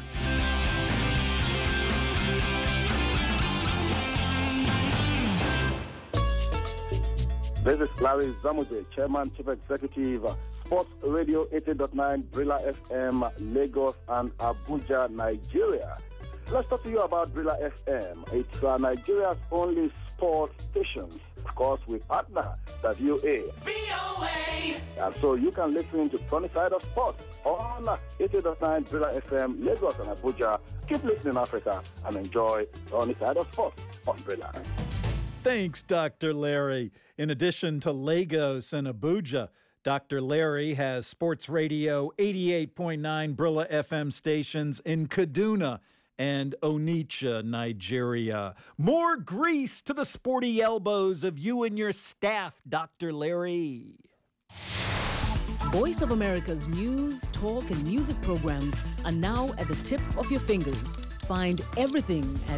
This is Larry Zamuje, Chairman, Chief Executive, Sports Radio 80.9, Brilla FM, Lagos and Abuja, Nigeria. Let's talk to you about Brilla FM. It's Nigeria's only sports station, of course, with Adna, the VOA. And so you can listen to Sunny Side of Sports on 80.9 Brilla FM, Lagos and Abuja. Keep listening, Africa, and enjoy Sunny Side of Sports on Brilla. Thanks, Dr. Larry. In addition to Lagos and Abuja, Dr. Larry has Sports Radio 88.9 Brilla FM stations in Kaduna and Onitsha, Nigeria. More grease to the sporty elbows of you and your staff, Dr. Larry. Voice of America's news, talk, and music programs are now at the tip of your fingers. Find everything at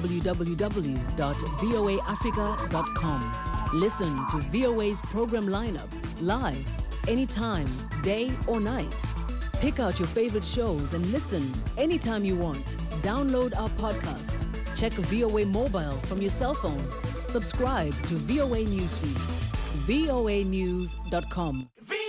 www.voaafrica.com. Listen to VOA's program lineup live, anytime, day or night. Pick out your favorite shows and listen anytime you want. Download our podcasts. Check VOA Mobile from your cell phone. Subscribe to VOA Newsfeed. voanews.com.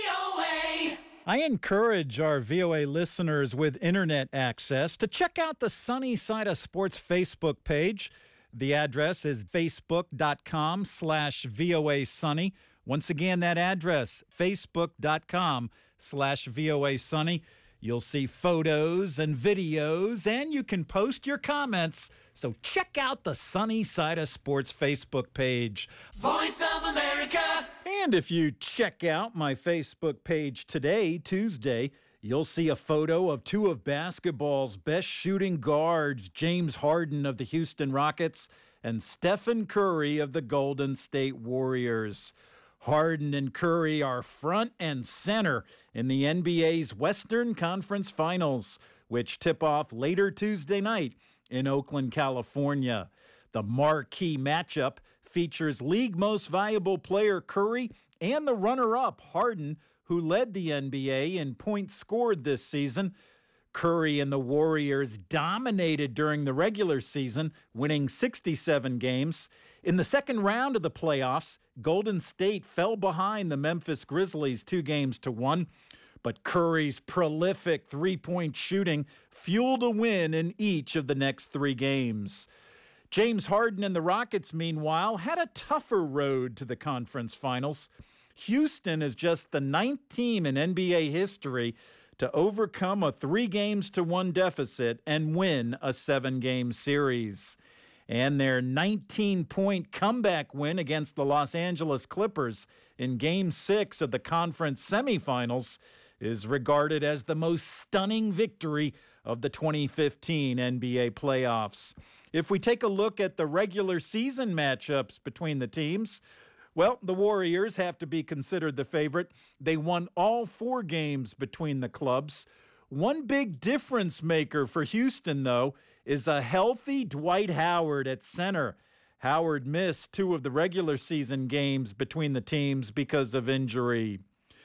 I encourage our VOA listeners with internet access to check out the Sunny Side of Sports Facebook page. The address is facebook.com/VOA Sunny. Once again, that address, facebook.com/VOA Sunny. You'll see photos and videos, and you can post your comments. So check out the Sunny Side of Sports Facebook page. Voice of America. And if you check out my Facebook page today, Tuesday, you'll see a photo of two of basketball's best shooting guards, James Harden of the Houston Rockets and Stephen Curry of the Golden State Warriors. Harden and Curry are front and center in the NBA's Western Conference Finals, which tip off later Tuesday night in Oakland, California. The marquee matchup features league most valuable player Curry and the runner-up Harden, who led the NBA in points scored this season. Curry and the Warriors dominated during the regular season, winning 67 games. In the second round of the playoffs, Golden State fell behind the Memphis Grizzlies 2-1, but Curry's prolific three-point shooting fueled a win in each of the next 3 games. James Harden and the Rockets, meanwhile, had a tougher road to the conference finals. Houston is just the 9th team in NBA history to overcome a 3-1 deficit and win a 7-game series. And their 19-point comeback win against the Los Angeles Clippers in Game 6 of the conference semifinals is regarded as the most stunning victory of the 2015 NBA playoffs. If we take a look at the regular season matchups between the teams, well, the Warriors have to be considered the favorite. They won all 4 games between the clubs. One big difference maker for Houston, though, is a healthy Dwight Howard at center. Howard missed 2 of the regular season games between the teams because of injury.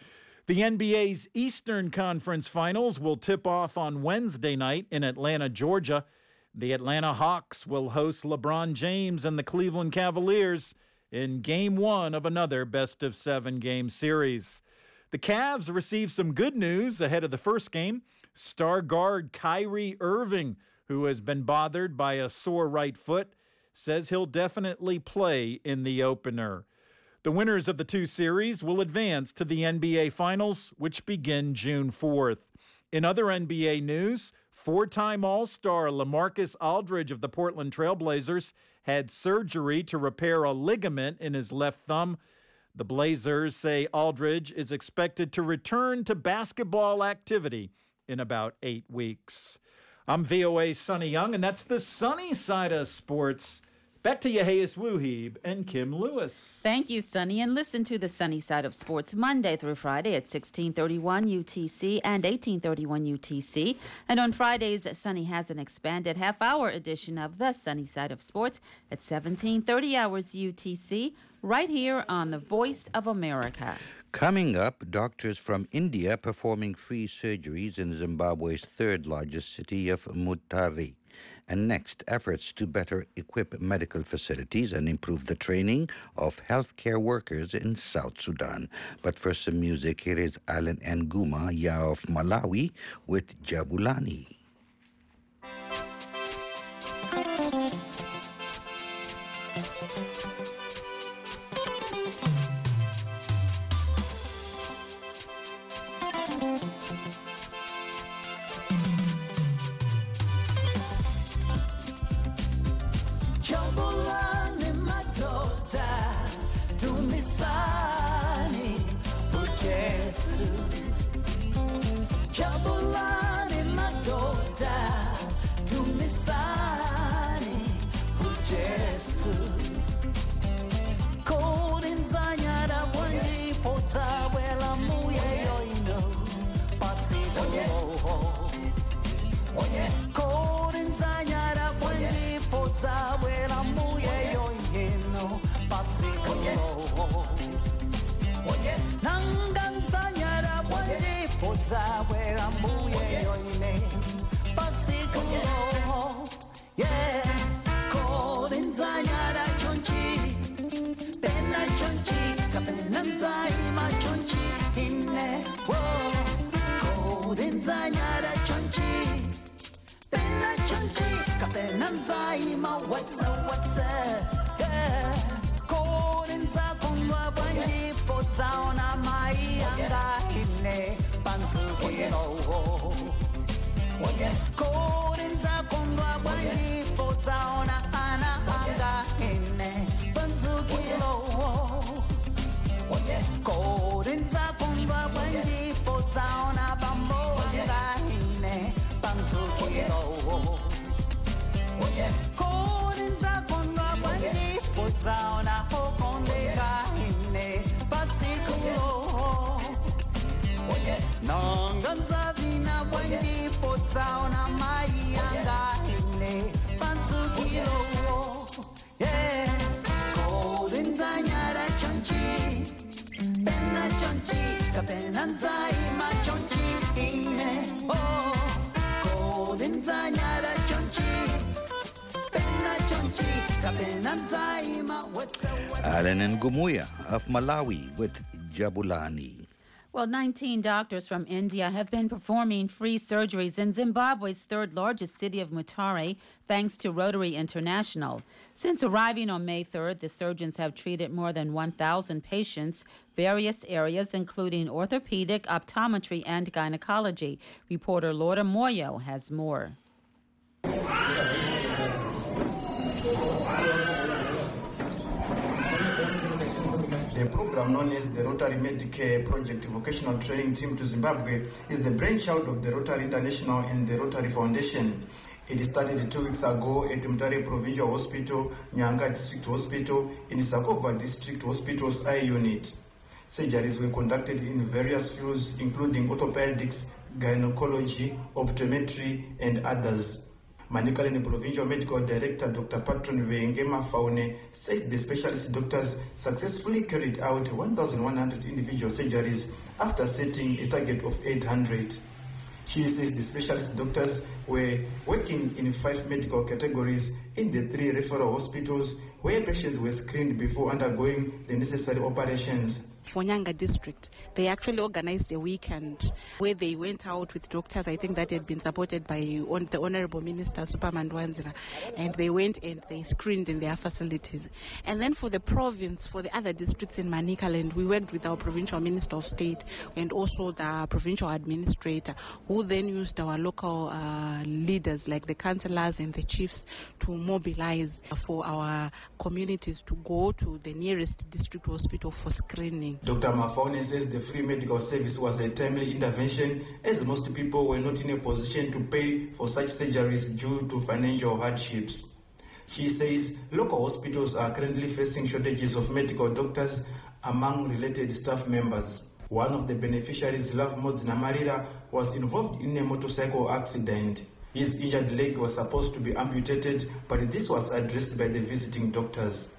The NBA's Eastern Conference Finals will tip off on Wednesday night in Atlanta, Georgia. The Atlanta Hawks will host LeBron James and the Cleveland Cavaliers in Game 1 of another best-of-7 game series. The Cavs received some good news ahead of the first game. Star guard Kyrie Irving, who has been bothered by a sore right foot, says he'll definitely play in the opener. The winners of the 2 series will advance to the NBA Finals, which begin June 4th. In other NBA news, 4-time All-Star LaMarcus Aldridge of the Portland Trail Blazers had surgery to repair a ligament in his left thumb. The Blazers say Aldridge is expected to return to basketball activity in about 8 weeks. I'm VOA's Sonny Young, and that's the sunny side of sports. Back to Yahayas Wuhib and Kim Lewis. Thank you, Sonny. And listen to the Sunny Side of Sports Monday through Friday at 1631 UTC and 1831 UTC. And on Fridays, Sonny has an expanded half-hour edition of the Sunny Side of Sports at 1730 hours UTC, right here on the Voice of America. Coming up, doctors from India performing free surgeries in Zimbabwe's 3rd largest city of Mutare. And next, efforts to better equip medical facilities and improve the training of healthcare workers in South Sudan. But for some music, here is Alan Nguma, Ya of Malawi, with Jabulani. Jabulani madoda dumisani uJesu. Jabulani madoda dumisani uJesu. zawera mbuye yoine pasikulo yeah kodenzanyara chonchi pena chonchi kapena nzaima chonchi inne kodenzanyara chonchi pena chonchi kapena nzaima what's yeah kodenza kondwa bwanji potsaona mai anga ine panzukilo kodenza kondwa bwanji potsaona ana anga ine panzukilo kodenza kondwa bwanji potsaona bambo anga ine panzukilo kodenza kondwa bwanji potsaona hokondeka ine patsikulo nonganza vina bwanji potsaona mai anga ine patsukilo kodenza nyara chonchi pena chonchi kapena nzaima chonchi ine kodenza nyara chonchi pena chonchi kapena nzaima Alan Ngumuya of Malawi with Jabulani. Well, 19 doctors from India have been performing free surgeries in Zimbabwe's third largest city of Mutare, thanks to Rotary International. Since arriving on May 3rd, the surgeons have treated more than 1,000 patients, various areas including orthopedic, optometry, and gynecology. Reporter Laura Moyo has more. The program known as the Rotary Medicare Project Vocational Training Team to Zimbabwe is the brainchild of the Rotary International and the Rotary Foundation. It started 2 weeks ago at Mutare Provincial Hospital, Nyanga District Hospital, and Sakova District Hospital's eye unit. Surgeries were conducted in various fields including orthopedics, gynecology, optometry, and others. Manikaleni Provincial Medical Director Dr. Patron Vengema Faune says the specialist doctors successfully carried out 1,100 individual surgeries after setting a target of 800. She says the specialist doctors were working in 5 medical categories in the 3 referral hospitals where patients were screened before undergoing the necessary operations. For Nyanga district, they actually organized a weekend where they went out with doctors, I think that had been supported by the Honorable Minister Superman Dwanzira, and they went and they screened in their facilities. And then for the province, for the other districts in Manicaland, we worked with our provincial Minister of State and also the provincial administrator, who then used our local leaders like the councillors and the chiefs to mobilize for our communities to go to the nearest district hospital for screening. Dr. Mafaune says the free medical service was a timely intervention as most people were not in a position to pay for such surgeries due to financial hardships. She says local hospitals are currently facing shortages of medical doctors among related staff members. One of the beneficiaries, Love Modzina Marira, was involved in a motorcycle accident. His injured leg was supposed to be amputated, but this was addressed by the visiting doctors.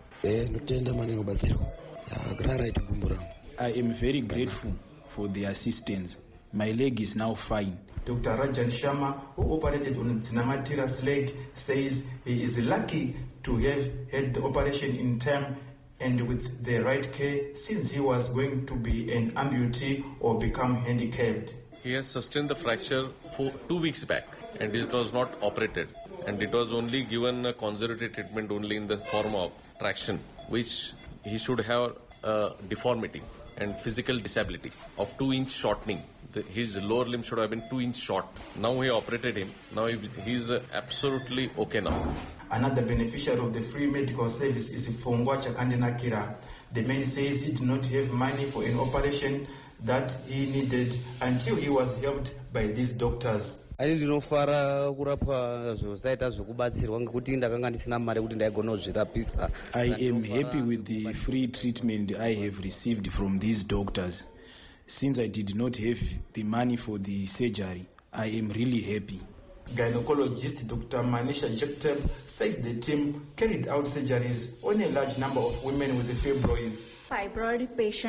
I am very grateful for the assistance. My leg is now fine. Dr. Rajan Sharma, who operated on Dzinamatira's leg, says he is lucky to have had the operation in time and with the right care, since he was going to be an amputee or become handicapped. He has sustained the fracture for 2 weeks back and it was not operated, and it was only given a conservative treatment only in the form of traction, which he should have a deformity and physical disability of 2-inch shortening. His lower limb should have been 2-inch short. Now we operated him. Now he's absolutely okay now. Another beneficiary of the free medical service is Fongwa Chakandenakira. The man says he did not have money for an operation that he needed until he was helped by these doctors. I ndinofara kurapwa zvaita zvokubatsirwa ngekuti ndakanga ndisina mari kuti ndaigona kuzvirapisa. I am happy with the free treatment I have received from these doctors. Since I did not have the money for the surgery, I am really happy. Gynecologist Dr. Manisha Jekteb says the team carried out surgeries on a large number of women with the fibroids. Fibroid patient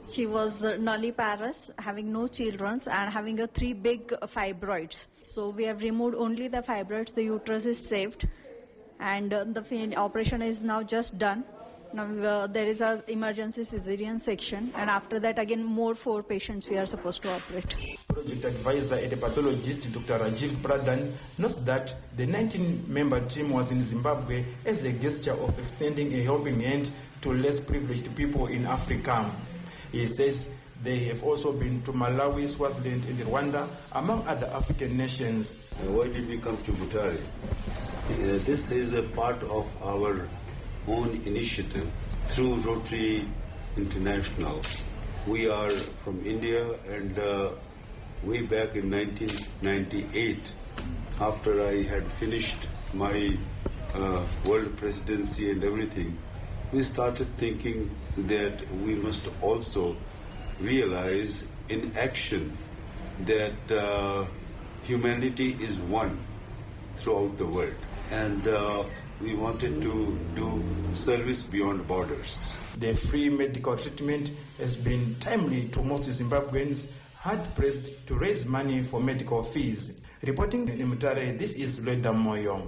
She was nulliparous, having no children and having 3 big fibroids. So we have removed only the fibroids, the uterus is saved, and the operation is now just done. Now there is an emergency cesarean section, and after that again more 4 patients we are supposed to operate. Project advisor and pathologist Dr. Rajiv Pradhan notes that the 19-member team was in Zimbabwe as a gesture of extending a helping hand to less privileged people in Africa. He says they have also been to Malawi, Swaziland and Rwanda, among other African nations. Why did we come to Butare? This is a part of our own initiative through Rotary International. We are from India, and way back in 1998, after I had finished my world presidency and everything, we started thinking that we must also realize in action that humanity is one throughout the world. And we wanted to do service beyond borders. The free medical treatment has been timely to most Zimbabweans hard-pressed to raise money for medical fees. Reporting in Mutare, this is Leda Moyo.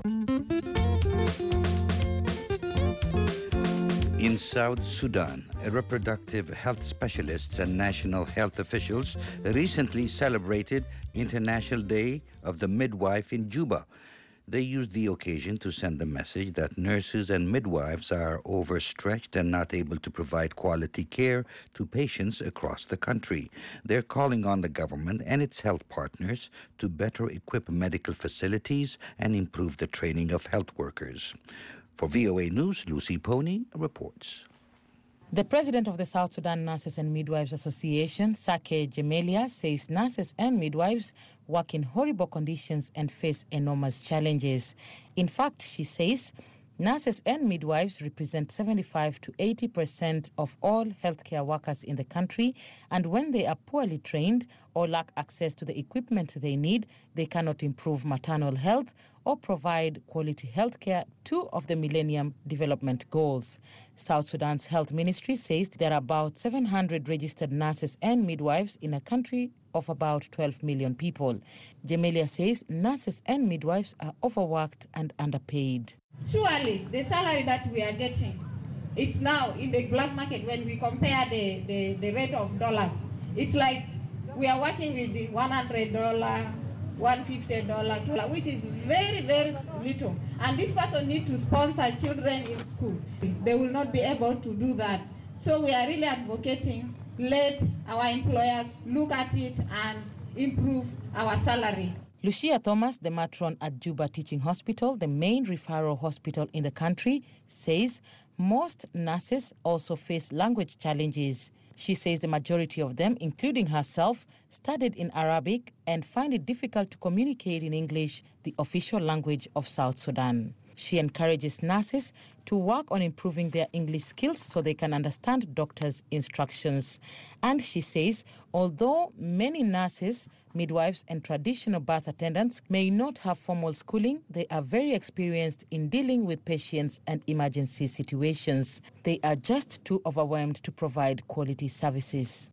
In South Sudan, reproductive health specialists and national health officials recently celebrated International Day of the Midwife in Juba. They used the occasion to send a message that nurses and midwives are overstretched and not able to provide quality care to patients across the country. They're calling on the government and its health partners to better equip medical facilities and improve the training of health workers. For VOA News, Lucy Pony reports. The president of the South Sudan Nurses and Midwives Association, Sake Gemelia, says nurses and midwives work in horrible conditions and face enormous challenges. In fact, she says, nurses and midwives represent 75 to 80% of all healthcare workers in the country, and when they are poorly trained or lack access to the equipment they need, they cannot improve maternal health or provide quality healthcare, 2 of the Millennium Development Goals. South Sudan's health ministry says there are about 700 registered nurses and midwives in a country of about 12 million people. Gemelia says nurses and midwives are overworked and underpaid. Surely the salary that we are getting, it's now in the black market when we compare the rate of dollars. It's like we are working with the $100, $150, which is very, very little. And this person needs to sponsor children in school. They will not be able to do that. So we are really advocating, let our employers look at it and improve our salary. Lucia Thomas, the matron at Juba Teaching Hospital, the main referral hospital in the country, says most nurses also face language challenges. She says the majority of them, including herself, studied in Arabic and find it difficult to communicate in English, the official language of South Sudan. She encourages nurses to work on improving their English skills so they can understand doctors' instructions. And she says, although many nurses, midwives and traditional birth attendants may not have formal schooling, they are very experienced in dealing with patients and emergency situations. They are just too overwhelmed to provide quality services.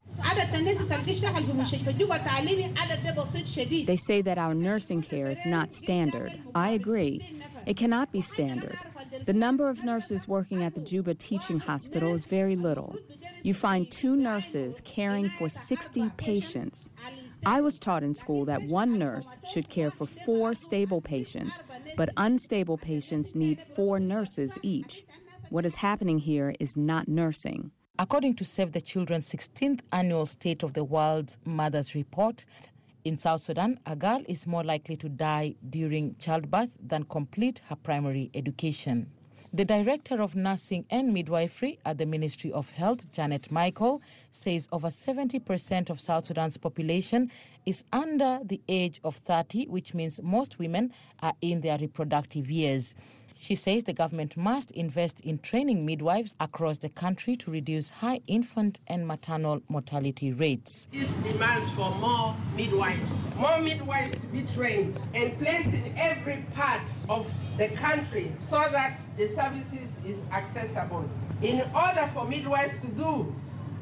They say that our nursing care is not standard. I agree. It cannot be standard. The number of nurses working at the Juba Teaching Hospital is very little. You find 2 nurses caring for 60 patients. I was taught in school that 1 nurse should care for 4 stable patients, but unstable patients need 4 nurses each. What is happening here is not nursing. According to Save the Children's 16th Annual State of the World's Mothers Report, in South Sudan, a girl is more likely to die during childbirth than complete her primary education. The Director of Nursing and Midwifery at the Ministry of Health, Janet Michael, says over 70% of South Sudan's population is under the age of 30, which means most women are in their reproductive years. She says the government must invest in training midwives across the country to reduce high infant and maternal mortality rates. This demands for more midwives to be trained and placed in every part of the country so that the services is accessible. In order for midwives to do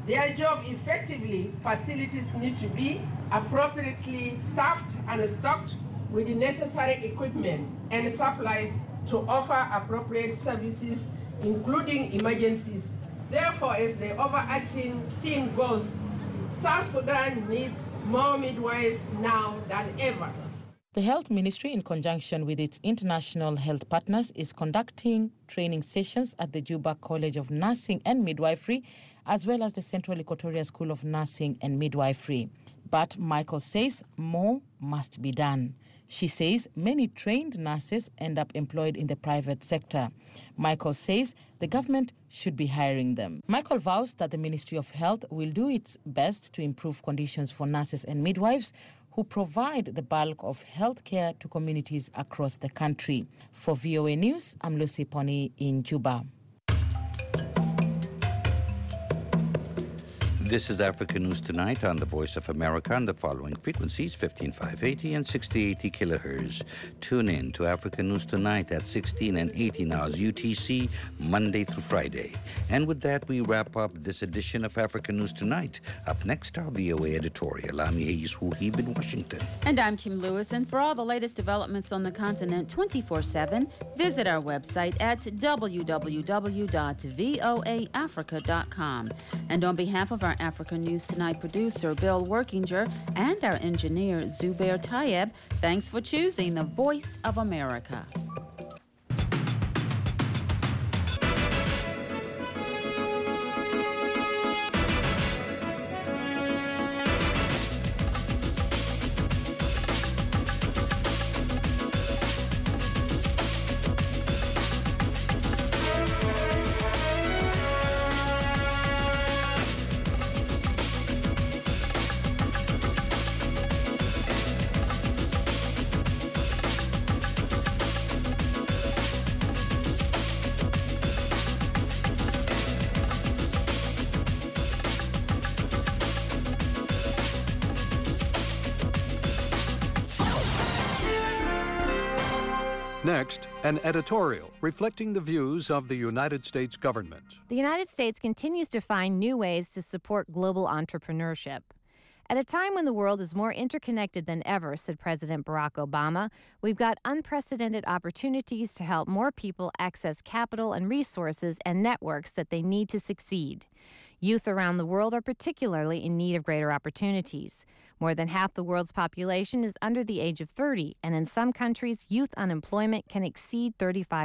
their job effectively, facilities need to be appropriately staffed and stocked with the necessary equipment and supplies to offer appropriate services, including emergencies. Therefore, as the overarching theme goes, South Sudan needs more midwives now than ever. The Health Ministry, in conjunction with its international health partners, is conducting training sessions at the Juba College of Nursing and Midwifery, as well as the Central Equatoria School of Nursing and Midwifery. But Michael says more must be done. She says many trained nurses end up employed in the private sector. Michael says the government should be hiring them. Michael vows that the Ministry of Health will do its best to improve conditions for nurses and midwives who provide the bulk of health care to communities across the country. For VOA News, I'm Lucy Pony in Juba. This is Africa News Tonight on the Voice of America on the following frequencies, 15580 and 6080 kilohertz. Tune in to Africa News Tonight at 16 and 18 hours UTC, Monday through Friday. And with that, we wrap up this edition of Africa News Tonight. Up next, our VOA editorial. I'm Hayes Wuhib in Washington. And I'm Kim Lewis. And for all the latest developments on the continent 24/7, visit our website at www.voaafrica.com. And on behalf of our Africa News Tonight producer Bill Workinger and our engineer Zubair Tayeb, thanks for choosing the Voice of America. Next, an editorial reflecting the views of the United States government. The United States continues to find new ways to support global entrepreneurship. At a time when the world is more interconnected than ever, said President Barack Obama, we've got unprecedented opportunities to help more people access capital and resources and networks that they need to succeed. Youth around the world are particularly in need of greater opportunities. More than half the world's population is under the age of 30, and in some countries, youth unemployment can exceed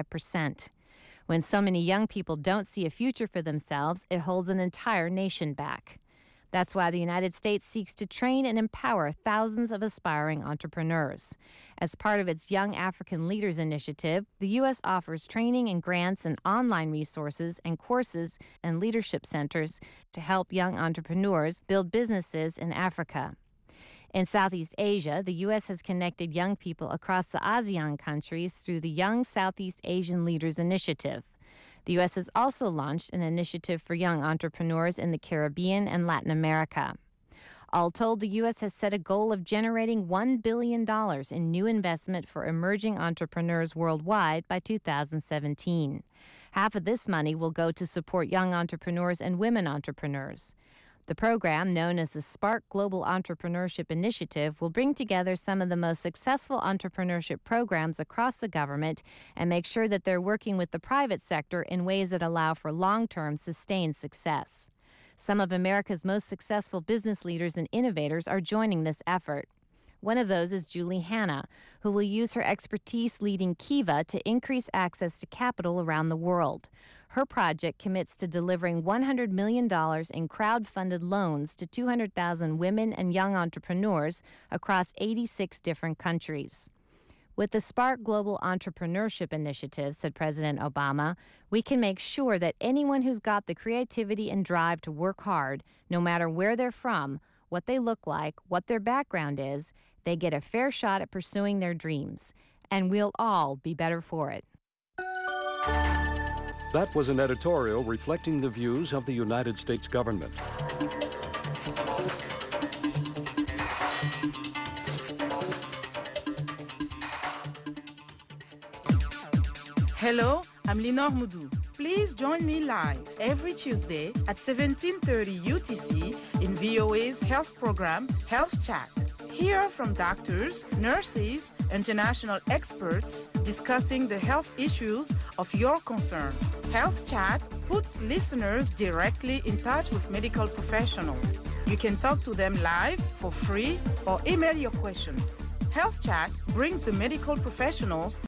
35%. When so many young people don't see a future for themselves, it holds an entire nation back. That's why the United States seeks to train and empower thousands of aspiring entrepreneurs. As part of its Young African Leaders Initiative, the U.S. offers training and grants and online resources and courses and leadership centers to help young entrepreneurs build businesses in Africa. In Southeast Asia, the U.S. has connected young people across the ASEAN countries through the Young Southeast Asian Leaders Initiative. The U.S. has also launched an initiative for young entrepreneurs in the Caribbean and Latin America. All told, the U.S. has set a goal of generating $1 billion in new investment for emerging entrepreneurs worldwide by 2017. Half of this money will go to support young entrepreneurs and women entrepreneurs. The program, known as the Spark Global Entrepreneurship Initiative, will bring together some of the most successful entrepreneurship programs across the government and make sure that they're working with the private sector in ways that allow for long-term, sustained success. Some of America's most successful business leaders and innovators are joining this effort. One of those is Julie Hanna, who will use her expertise leading Kiva to increase access to capital around the world. Her project commits to delivering $100 million in crowd-funded loans to 200,000 women and young entrepreneurs across 86 different countries. With the Spark Global Entrepreneurship Initiative, said President Obama, we can make sure that anyone who's got the creativity and drive to work hard, no matter where they're from, what they look like, what their background is, they get a fair shot at pursuing their dreams. And we'll all be better for it. That was an editorial reflecting the views of the United States government. Hello, I'm Linor Moudou. Please join me live every Tuesday at 17:30 UTC in VOA's health program, Health Chat. Hear from doctors, nurses, international experts discussing the health issues of your concern. Health Chat puts listeners directly in touch with medical professionals. You can talk to them live for free or email your questions. Health Chat brings the medical professionals